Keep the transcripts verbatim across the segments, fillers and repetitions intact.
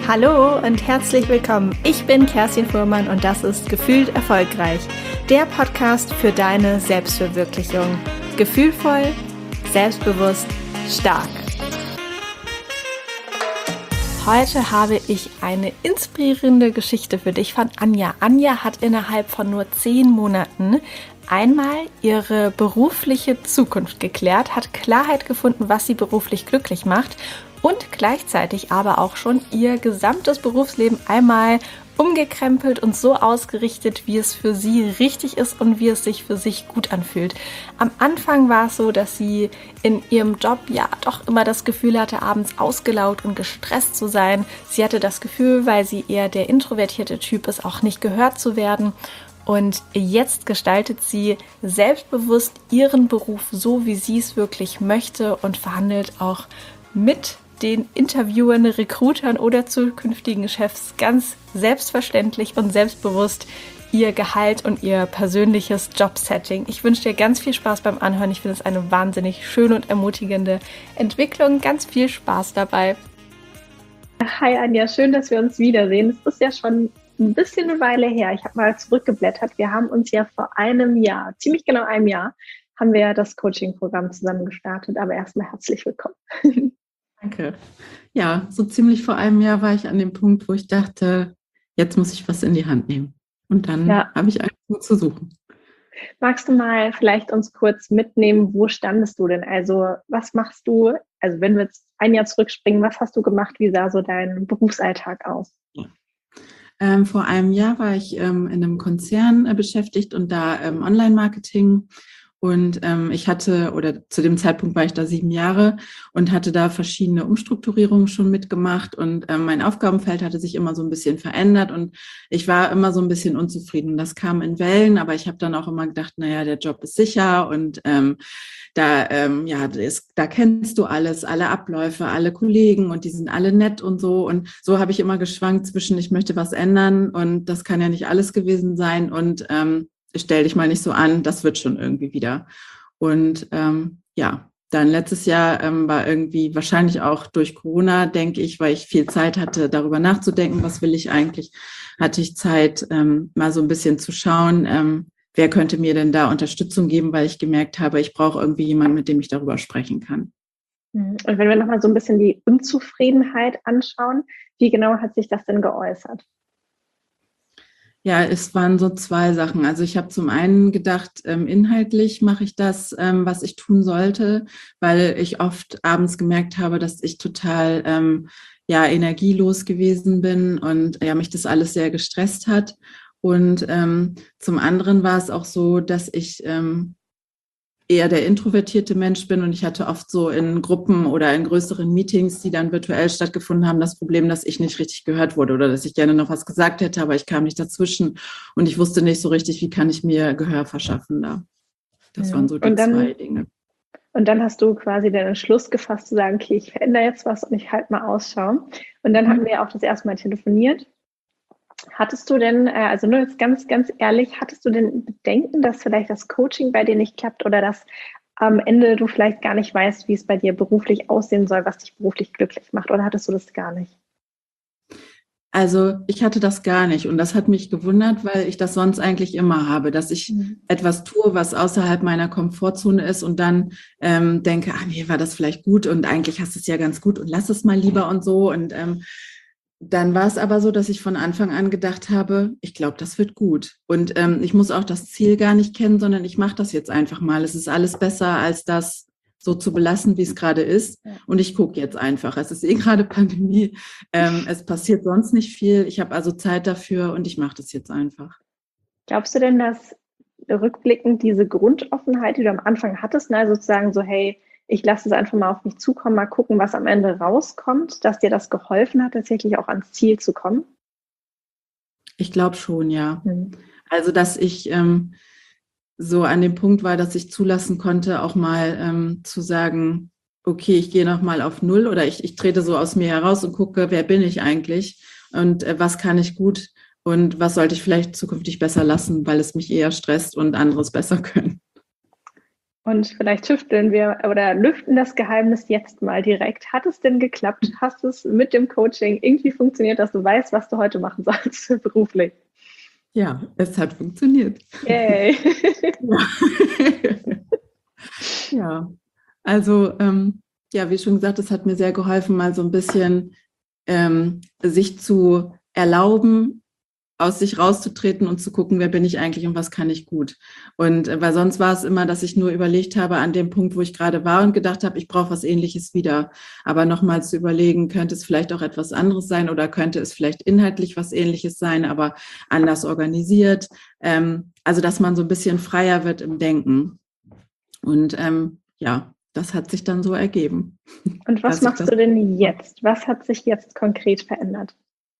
Hallo und herzlich willkommen. Ich bin Kerstin Fuhrmann und das ist Gefühlt Erfolgreich, der Podcast für deine Selbstverwirklichung. Gefühlvoll, selbstbewusst, stark. Heute habe ich eine inspirierende Geschichte für dich von Anja. Anja hat innerhalb von nur zehn Monaten einmal ihre berufliche Zukunft geklärt, hat Klarheit gefunden, was sie beruflich glücklich macht und gleichzeitig aber auch schon ihr gesamtes Berufsleben einmal umgekrempelt und so ausgerichtet, wie es für sie richtig ist und wie es sich für sich gut anfühlt. Am Anfang war es so, dass sie in ihrem Job ja doch immer das Gefühl hatte, abends ausgelaugt und gestresst zu sein. Sie hatte das Gefühl, weil sie eher der introvertierte Typ ist, auch nicht gehört zu werden. Und jetzt gestaltet sie selbstbewusst ihren Beruf so, wie sie es wirklich möchte und verhandelt auch mit den Interviewern, Recruitern oder zukünftigen Chefs ganz selbstverständlich und selbstbewusst ihr Gehalt und ihr persönliches Jobsetting. Ich wünsche dir ganz viel Spaß beim Anhören. Ich finde es eine wahnsinnig schöne und ermutigende Entwicklung. Ganz viel Spaß dabei. Hi Anja, schön, dass wir uns wiedersehen. Es ist ja schon ein bisschen eine Weile her. Ich habe mal zurückgeblättert. Wir haben uns ja vor einem Jahr, ziemlich genau einem Jahr, haben wir ja das Coaching-Programm zusammen gestartet. Aber erstmal herzlich willkommen. Danke. Ja, so ziemlich vor einem Jahr war ich an dem Punkt, wo ich dachte, jetzt muss ich was in die Hand nehmen. Und dann ja. habe ich angefangen zu suchen. Magst du mal vielleicht uns kurz mitnehmen, wo standest du denn? Also was machst du, also wenn wir jetzt ein Jahr zurückspringen, was hast du gemacht? Wie sah so dein Berufsalltag aus? Ja. Ähm, vor einem Jahr war ich ähm, in einem Konzern äh, beschäftigt und da ähm, Online-Marketing. Und ähm, ich hatte, oder zu dem Zeitpunkt war ich da sieben Jahre und hatte da verschiedene Umstrukturierungen schon mitgemacht. Und ähm, mein Aufgabenfeld hatte sich immer so ein bisschen verändert und ich war immer so ein bisschen unzufrieden. Das kam in Wellen, aber ich habe dann auch immer gedacht, naja, der Job ist sicher und ähm, da, ähm, ja, das, da kennst du alles, alle Abläufe, alle Kollegen und die sind alle nett und so. Und so habe ich immer geschwankt zwischen, ich möchte was ändern und das kann ja nicht alles gewesen sein und ähm, stell dich mal nicht so an, das wird schon irgendwie wieder. Und ähm, ja, dann letztes Jahr ähm, war irgendwie wahrscheinlich auch durch Corona, denke ich, weil ich viel Zeit hatte, darüber nachzudenken, was will ich eigentlich, hatte ich Zeit, ähm, mal so ein bisschen zu schauen, ähm, wer könnte mir denn da Unterstützung geben, weil ich gemerkt habe, ich brauche irgendwie jemanden, mit dem ich darüber sprechen kann. Und wenn wir nochmal so ein bisschen die Unzufriedenheit anschauen, wie genau hat sich das denn geäußert? Ja, es waren so zwei Sachen. Also ich habe zum einen gedacht, ähm, inhaltlich mache ich das, ähm, was ich tun sollte, weil ich oft abends gemerkt habe, dass ich total ähm, ja energielos gewesen bin und ja mich das alles sehr gestresst hat. Und ähm, zum anderen war es auch so, dass ich ähm, eher der introvertierte Mensch bin und ich hatte oft so in Gruppen oder in größeren Meetings, die dann virtuell stattgefunden haben, das Problem, dass ich nicht richtig gehört wurde oder dass ich gerne noch was gesagt hätte, aber ich kam nicht dazwischen und ich wusste nicht so richtig, wie kann ich mir Gehör verschaffen da. Das waren so die dann, zwei Dinge. Und dann hast du quasi den Entschluss gefasst zu sagen, okay, ich verändere jetzt was und ich halte mal Ausschau. Und dann mhm. hatten wir ja auch das erste Mal telefoniert. Hattest du denn, also nur jetzt ganz, ganz ehrlich, hattest du denn Bedenken, dass vielleicht das Coaching bei dir nicht klappt oder dass am Ende du vielleicht gar nicht weißt, wie es bei dir beruflich aussehen soll, was dich beruflich glücklich macht? Oder hattest du das gar nicht? Also ich hatte das gar nicht und das hat mich gewundert, weil ich das sonst eigentlich immer habe, dass ich mhm. etwas tue, was außerhalb meiner Komfortzone ist und dann ähm, denke, ah nee, war das vielleicht gut und eigentlich hast du es ja ganz gut und lass es mal lieber und so und ähm, dann war es aber so, dass ich von Anfang an gedacht habe, ich glaube, das wird gut. Und ähm, ich muss auch das Ziel gar nicht kennen, sondern ich mache das jetzt einfach mal. Es ist alles besser, als das so zu belassen, wie es gerade ist. Und ich gucke jetzt einfach. Es ist eh gerade Pandemie. Ähm, es passiert sonst nicht viel. Ich habe also Zeit dafür und ich mache das jetzt einfach. Glaubst du denn, dass rückblickend diese Grundoffenheit, die du am Anfang hattest, ne, sozusagen so, hey, ich lasse es einfach mal auf mich zukommen, mal gucken, was am Ende rauskommt, dass dir das geholfen hat, tatsächlich auch ans Ziel zu kommen? Ich glaube schon, ja. Mhm. Also, dass ich ähm, so an dem Punkt war, dass ich zulassen konnte, auch mal ähm, zu sagen, okay, ich gehe noch mal auf Null oder ich, ich trete so aus mir heraus und gucke, wer bin ich eigentlich und äh, was kann ich gut und was sollte ich vielleicht zukünftig besser lassen, weil es mich eher stresst und anderes besser können. Und vielleicht tüfteln wir oder lüften das Geheimnis jetzt mal direkt. Hat es denn geklappt? Hast es mit dem Coaching irgendwie funktioniert, dass du weißt, was du heute machen sollst beruflich? Ja, es hat funktioniert. Yay. Ja. Ja, also ähm, ja, wie schon gesagt, es hat mir sehr geholfen, mal so ein bisschen ähm, sich zu erlauben, aus sich rauszutreten und zu gucken, wer bin ich eigentlich und was kann ich gut. Und äh, weil sonst war es immer, dass ich nur überlegt habe an dem Punkt, wo ich gerade war und gedacht habe, ich brauche was Ähnliches wieder. Aber nochmal zu überlegen, könnte es vielleicht auch etwas anderes sein oder könnte es vielleicht inhaltlich was Ähnliches sein, aber anders organisiert. Ähm, also, dass man so ein bisschen freier wird im Denken. Und ähm, ja, das hat sich dann so ergeben. Und was machst du denn jetzt? Was hat sich jetzt konkret verändert?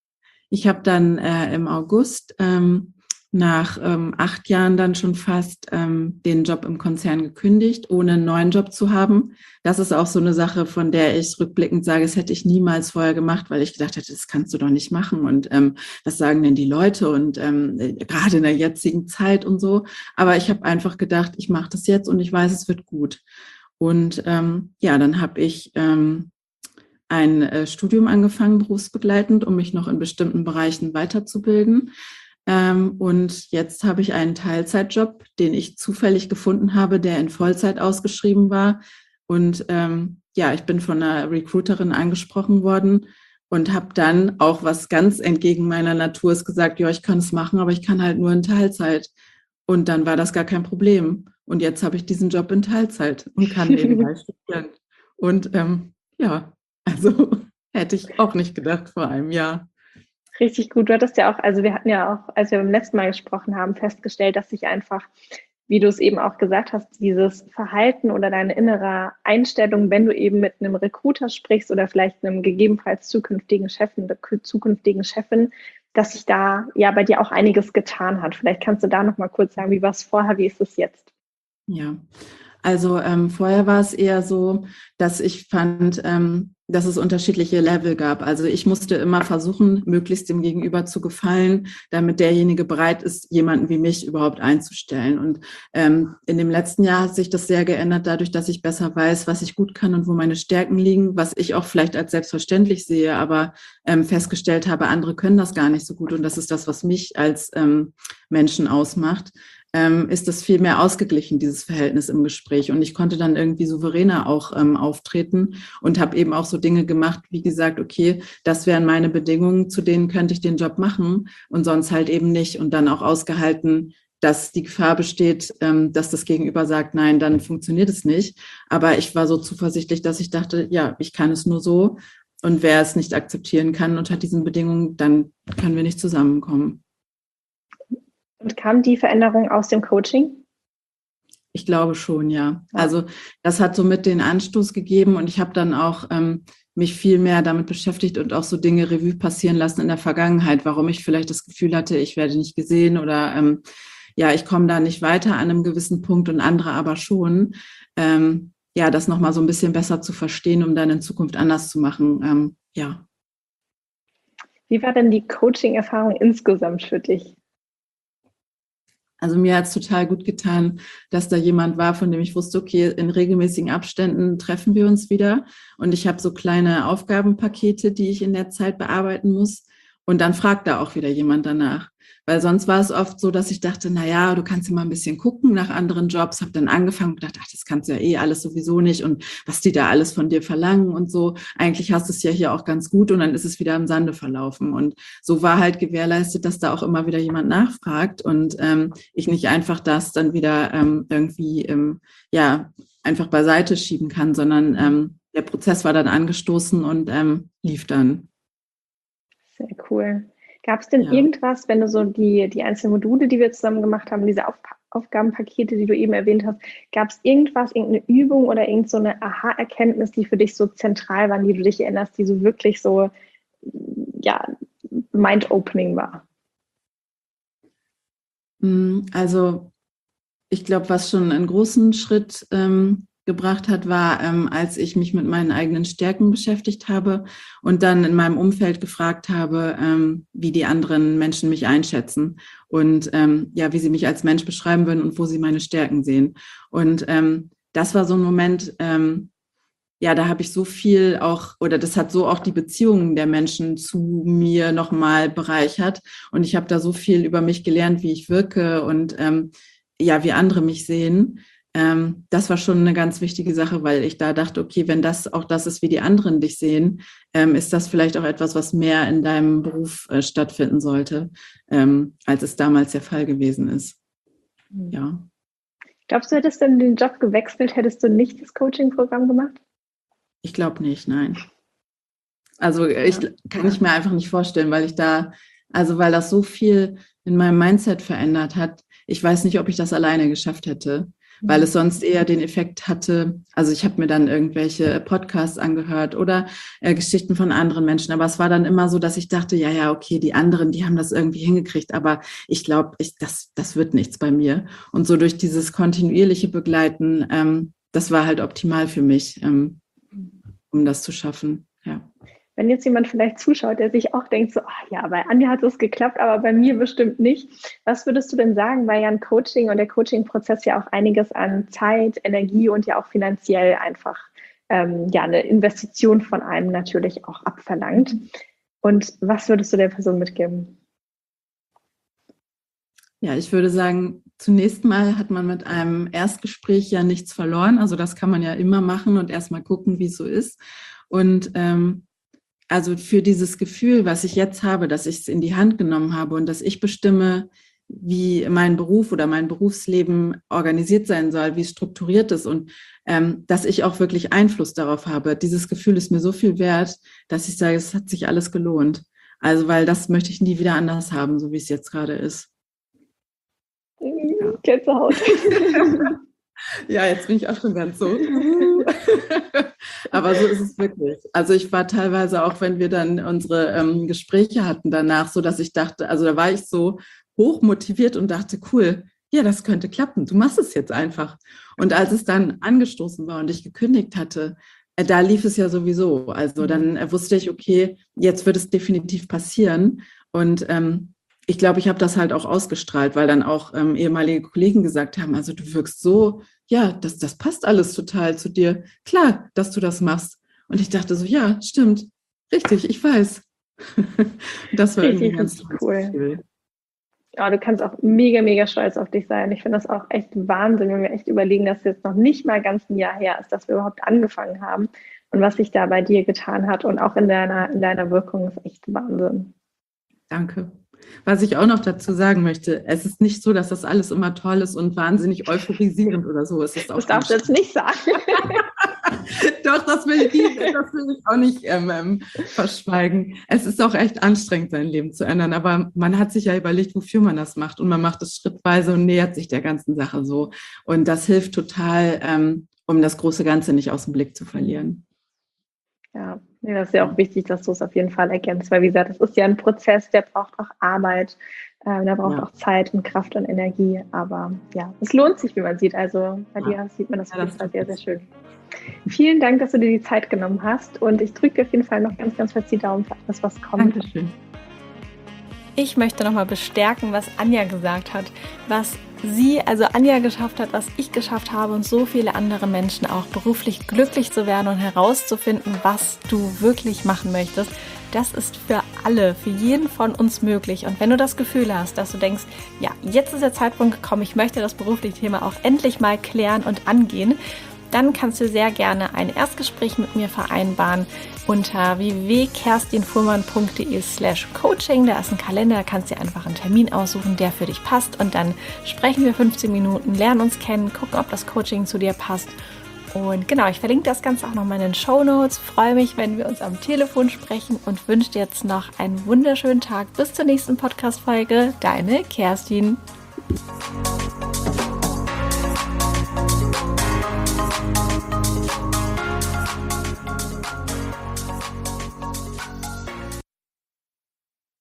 Ich habe dann äh, im August ähm, nach ähm, acht Jahren dann schon fast ähm, den Job im Konzern gekündigt, ohne einen neuen Job zu haben. Das ist auch so eine Sache, von der ich rückblickend sage, das hätte ich niemals vorher gemacht, weil ich gedacht hätte, das kannst du doch nicht machen. Und ähm, was sagen denn die Leute und ähm, gerade in der jetzigen Zeit und so. Aber ich habe einfach gedacht, ich mache das jetzt und ich weiß, es wird gut. Und ähm, ja, dann habe ich ähm, ein äh, Studium angefangen, berufsbegleitend, um mich noch in bestimmten Bereichen weiterzubilden. Ähm, und jetzt habe ich einen Teilzeitjob, den ich zufällig gefunden habe, der in Vollzeit ausgeschrieben war. Und ähm, ja, ich bin von einer Recruiterin angesprochen worden und habe dann auch, was ganz entgegen meiner Natur ist, gesagt, ja, ich kann es machen, aber ich kann halt nur in Teilzeit. Und dann war das gar kein Problem. Und jetzt habe ich diesen Job in Teilzeit und kann nebenbei studieren. Und ähm, ja, also hätte ich auch nicht gedacht vor einem Jahr. Richtig gut. Du hattest ja auch, also wir hatten ja auch, als wir beim letzten Mal gesprochen haben, festgestellt, dass sich einfach, wie du es eben auch gesagt hast, dieses Verhalten oder deine innere Einstellung, wenn du eben mit einem Recruiter sprichst oder vielleicht einem gegebenenfalls zukünftigen Chefin, zukünftigen Chefin, dass sich da ja bei dir auch einiges getan hat. Vielleicht kannst du da noch mal kurz sagen, wie war es vorher, wie ist es jetzt? Ja, also ähm, vorher war es eher so, dass ich fand, ähm, dass es unterschiedliche Level gab. Also ich musste immer versuchen, möglichst dem Gegenüber zu gefallen, damit derjenige bereit ist, jemanden wie mich überhaupt einzustellen. Und ähm, in dem letzten Jahr hat sich das sehr geändert, dadurch, dass ich besser weiß, was ich gut kann und wo meine Stärken liegen, was ich auch vielleicht als selbstverständlich sehe, aber ähm, festgestellt habe, andere können das gar nicht so gut. Und das ist das, was mich als ähm, Menschen ausmacht. Ähm, ist das viel mehr ausgeglichen, dieses Verhältnis im Gespräch. Und ich konnte dann irgendwie souveräner auch ähm, auftreten und habe eben auch so Dinge gemacht, wie gesagt, okay, das wären meine Bedingungen, zu denen könnte ich den Job machen und sonst halt eben nicht. Und dann auch ausgehalten, dass die Gefahr besteht, ähm, dass das Gegenüber sagt, nein, dann funktioniert es nicht. Aber ich war so zuversichtlich, dass ich dachte, ja, ich kann es nur so. Und wer es nicht akzeptieren kann unter diesen Bedingungen, dann können wir nicht zusammenkommen. Und kam die Veränderung aus dem Coaching? Ich glaube schon, ja. Also das hat somit den Anstoß gegeben und ich habe dann auch ähm, mich viel mehr damit beschäftigt und auch so Dinge Revue passieren lassen in der Vergangenheit, warum ich vielleicht das Gefühl hatte, ich werde nicht gesehen oder ähm, ja, ich komme da nicht weiter an einem gewissen Punkt und andere aber schon. Ähm, ja, das nochmal so ein bisschen besser zu verstehen, um dann in Zukunft anders zu machen. Ähm, ja. Wie war denn die Coaching-Erfahrung insgesamt für dich? Also mir hat es total gut getan, dass da jemand war, von dem ich wusste, okay, in regelmäßigen Abständen treffen wir uns wieder. Und ich habe so kleine Aufgabenpakete, die ich in der Zeit bearbeiten muss. Und dann fragt da auch wieder jemand danach. Weil sonst war es oft so, dass ich dachte, na ja, du kannst ja mal ein bisschen gucken nach anderen Jobs. Habe dann angefangen und gedacht, ach, das kannst du ja eh alles sowieso nicht. Und was die da alles von dir verlangen und so. Eigentlich hast du es ja hier auch ganz gut. Und dann ist es wieder im Sande verlaufen. Und so war halt gewährleistet, dass da auch immer wieder jemand nachfragt. Und ähm, ich nicht einfach das dann wieder ähm, irgendwie, ähm, ja, einfach beiseite schieben kann, sondern ähm, der Prozess war dann angestoßen und ähm, lief dann. Sehr cool. Gab es denn Ja. irgendwas, wenn du so die, die einzelnen Module, die wir zusammen gemacht haben, diese Auf Aufgabenpakete, die du eben erwähnt hast, gab es irgendwas, irgendeine Übung oder irgend so eine Aha-Erkenntnis, die für dich so zentral waren, die du dich erinnerst, die so wirklich so, ja, mind-opening war? Also ich glaube, was schon einen großen Schritt ähm, gebracht hat, war, ähm, als ich mich mit meinen eigenen Stärken beschäftigt habe und dann in meinem Umfeld gefragt habe, ähm, wie die anderen Menschen mich einschätzen und ähm, ja, wie sie mich als Mensch beschreiben würden und wo sie meine Stärken sehen. Und ähm, das war so ein Moment, ähm, ja, da habe ich so viel auch, oder das hat so auch die Beziehungen der Menschen zu mir nochmal bereichert. Und ich habe da so viel über mich gelernt, wie ich wirke und ähm, ja, wie andere mich sehen. Ähm, das war schon eine ganz wichtige Sache, weil ich da dachte, okay, wenn das auch das ist, wie die anderen dich sehen, ähm, ist das vielleicht auch etwas, was mehr in deinem Beruf äh, stattfinden sollte, ähm, als es damals der Fall gewesen ist. Ja. Glaubst du, hättest du denn den Job gewechselt, hättest du nicht das Coaching-Programm gemacht? Ich glaube nicht, nein. Also ich kann ich mir einfach nicht vorstellen, weil ich da, also weil das so viel in meinem Mindset verändert hat. Ich weiß nicht, ob ich das alleine geschafft hätte, weil es sonst eher den Effekt hatte, also ich habe mir dann irgendwelche Podcasts angehört oder äh, Geschichten von anderen Menschen, aber es war dann immer so, dass ich dachte, ja, ja, okay, die anderen, die haben das irgendwie hingekriegt, aber ich glaube, ich, das, das wird nichts bei mir. Und so durch dieses kontinuierliche Begleiten, ähm, das war halt optimal für mich, ähm, um das zu schaffen, ja. Wenn jetzt jemand vielleicht zuschaut, der sich auch denkt, so, ach ja, bei Anja hat es geklappt, aber bei mir bestimmt nicht. Was würdest du denn sagen, weil ja ein Coaching und der Coaching-Prozess ja auch einiges an Zeit, Energie und ja auch finanziell einfach ähm, ja eine Investition von einem natürlich auch abverlangt. Und was würdest du der Person mitgeben? Ja, ich würde sagen, zunächst mal hat man mit einem Erstgespräch ja nichts verloren. Also das kann man ja immer machen und erstmal gucken, wie es so ist. Und ähm, also für dieses Gefühl, was ich jetzt habe, dass ich es in die Hand genommen habe und dass ich bestimme, wie mein Beruf oder mein Berufsleben organisiert sein soll, wie es strukturiert ist und ähm, dass ich auch wirklich Einfluss darauf habe. Dieses Gefühl ist mir so viel wert, dass ich sage, es hat sich alles gelohnt. Also weil das möchte ich nie wieder anders haben, so wie es jetzt gerade ist. Ja. Gänsehaut. Ja, jetzt bin ich auch schon ganz so. Aber so ist es wirklich. Also ich war teilweise auch, wenn wir dann unsere ähm, Gespräche hatten danach, so dass ich dachte, also da war ich so hoch motiviert und dachte, cool, ja, das könnte klappen. Du machst es jetzt einfach. Und als es dann angestoßen war und ich gekündigt hatte, äh, da lief es ja sowieso. Also dann äh, wusste ich, okay, jetzt wird es definitiv passieren. Und ähm, ich glaube, ich habe das halt auch ausgestrahlt, weil dann auch ähm, ehemalige Kollegen gesagt haben, also du wirkst so, ja, das, das passt alles total zu dir. Klar, dass du das machst. Und ich dachte so, ja, stimmt, richtig, ich weiß. Das war Richtig, irgendwie ganz cool. Gefühl. Ja, du kannst auch mega, mega stolz auf dich sein. Ich finde das auch echt Wahnsinn, wenn wir echt überlegen, dass es jetzt noch nicht mal ganz ein Jahr her ist, dass wir überhaupt angefangen haben und was sich da bei dir getan hat und auch in deiner, in deiner Wirkung ist echt Wahnsinn. Danke. Was ich auch noch dazu sagen möchte, es ist nicht so, dass das alles immer toll ist und wahnsinnig euphorisierend oder so. Es ist auch das darfst du jetzt nicht sagen. Doch, das will, ich, das will ich auch nicht ähm, verschweigen. Es ist auch echt anstrengend, sein Leben zu ändern, aber man hat sich ja überlegt, wofür man das macht und man macht es schrittweise und nähert sich der ganzen Sache so. Und das hilft total, ähm, um das große Ganze nicht aus dem Blick zu verlieren. Ja, das ist ja auch wichtig, dass du es auf jeden Fall erkennst, weil wie gesagt, das ist ja ein Prozess, der braucht auch Arbeit, äh, der braucht ja. auch Zeit und Kraft und Energie, aber ja, es lohnt sich, wie man sieht, also bei ja. dir sieht man das auf jeden Fall sehr, sehr schön. Vielen Dank, dass du dir die Zeit genommen hast und ich drücke dir auf jeden Fall noch ganz, ganz fest die Daumen für alles, was kommt. Dankeschön. Ich möchte nochmal bestärken, was Anja gesagt hat, was sie, also Anja, geschafft hat, was ich geschafft habe und so viele andere Menschen auch, beruflich glücklich zu werden und herauszufinden, was du wirklich machen möchtest. Das ist für alle, für jeden von uns möglich. Und wenn du das Gefühl hast, dass du denkst, ja, jetzt ist der Zeitpunkt gekommen, ich möchte das berufliche Thema auch endlich mal klären und angehen, dann kannst du sehr gerne ein Erstgespräch mit mir vereinbaren unter w w w punkt kerstinfuhrmann punkt d e slash coaching. Da ist ein Kalender, da kannst du dir einfach einen Termin aussuchen, der für dich passt. Und dann sprechen wir fünfzehn Minuten, lernen uns kennen, gucken, ob das Coaching zu dir passt. Und genau, ich verlinke das Ganze auch nochmal in den Shownotes. Freue mich, wenn wir uns am Telefon sprechen und wünsche dir jetzt noch einen wunderschönen Tag. Bis zur nächsten Podcast-Folge. Deine Kerstin.